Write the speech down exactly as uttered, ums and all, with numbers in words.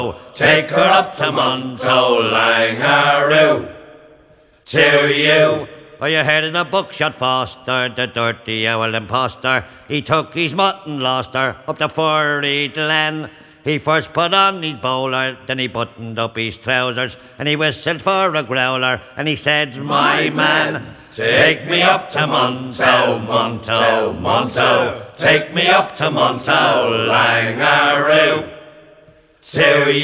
Take her up to Monto, Langaroo. To you. Oh, you heard of the buckshot Foster, the dirty owl imposter. He took his mutton, lost her, up the furry glen. He first put on his bowler, then he buttoned up his trousers, and he whistled for a growler, and he said, my man, take me up to Monto, Monto, Monto. Take me up to Monto, Langaroo. To you.